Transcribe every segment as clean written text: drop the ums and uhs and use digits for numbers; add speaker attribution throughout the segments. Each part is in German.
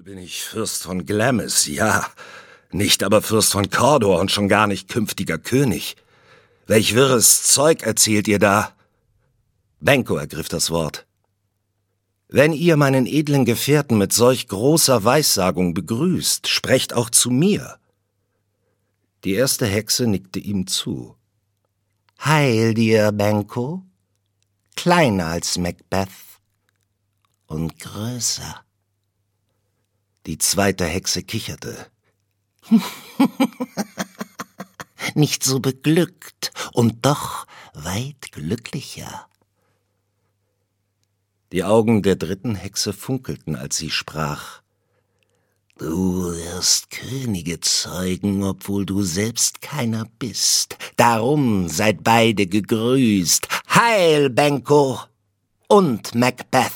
Speaker 1: bin ich Fürst von Glamis, ja. Nicht aber Fürst von Cawdor und schon gar nicht künftiger König. Welch wirres Zeug erzählt ihr da? Benko ergriff das Wort. Wenn ihr meinen edlen Gefährten mit solch großer Weissagung begrüßt, sprecht auch zu mir. Die erste Hexe nickte ihm zu. Heil dir, Benko. Kleiner als Macbeth und größer. Die zweite Hexe kicherte. Nicht so beglückt und doch weit glücklicher. Die Augen der dritten Hexe funkelten, als sie sprach. Du wirst Könige zeugen, obwohl du selbst keiner bist. Darum seid beide gegrüßt. Heil, Benko und Macbeth!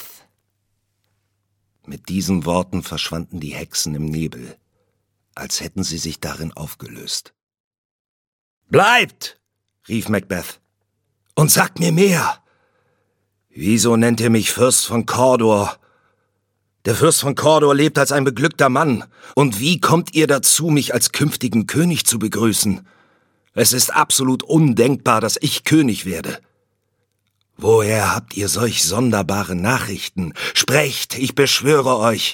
Speaker 1: Mit diesen Worten verschwanden die Hexen im Nebel, als hätten sie sich darin aufgelöst. »Bleibt!« rief Macbeth. »Und sagt mir mehr! Wieso nennt ihr mich Fürst von Cawdor? Der Fürst von Cawdor lebt als ein beglückter Mann. Und wie kommt ihr dazu, mich als künftigen König zu begrüßen? Es ist absolut undenkbar, dass ich König werde. Woher habt ihr solch sonderbare Nachrichten? Sprecht, ich beschwöre euch!«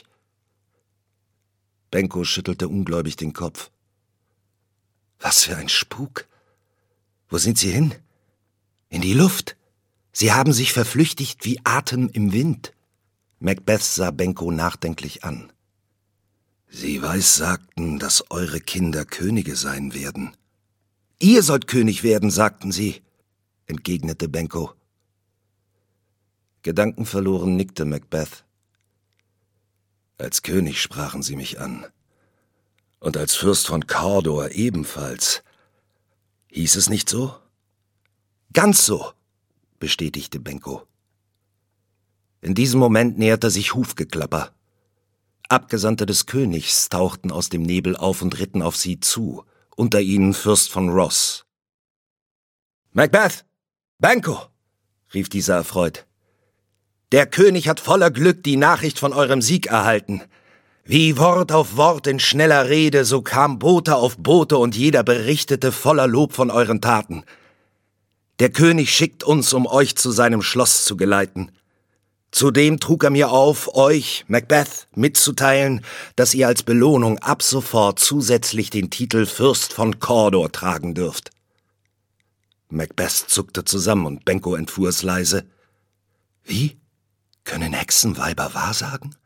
Speaker 1: Benko schüttelte ungläubig den Kopf. Was für ein Spuk! Wo sind sie hin? In die Luft! Sie haben sich verflüchtigt wie Atem im Wind. Macbeth sah Benko nachdenklich an. Sie weissagten, dass eure Kinder Könige sein werden. Ihr sollt König werden, sagten sie, entgegnete Benko. Gedankenverloren nickte Macbeth. Als König sprachen sie mich an. Und als Fürst von Cawdor ebenfalls. Hieß es nicht so? Ganz so, bestätigte Benko. In diesem Moment näherte sich Hufgeklapper. Abgesandte des Königs tauchten aus dem Nebel auf und ritten auf sie zu, unter ihnen Fürst von Ross. »Macbeth! Benko!« rief dieser erfreut. »Der König hat voller Glück die Nachricht von eurem Sieg erhalten. Wie Wort auf Wort in schneller Rede, so kam Bote auf Bote und jeder berichtete voller Lob von euren Taten. Der König schickt uns, um euch zu seinem Schloss zu geleiten. Zudem trug er mir auf, euch, Macbeth, mitzuteilen, dass ihr als Belohnung ab sofort zusätzlich den Titel Fürst von Cawdor tragen dürft.« Macbeth zuckte zusammen und Benko entfuhr es leise. »Wie? Können Hexenweiber wahrsagen?«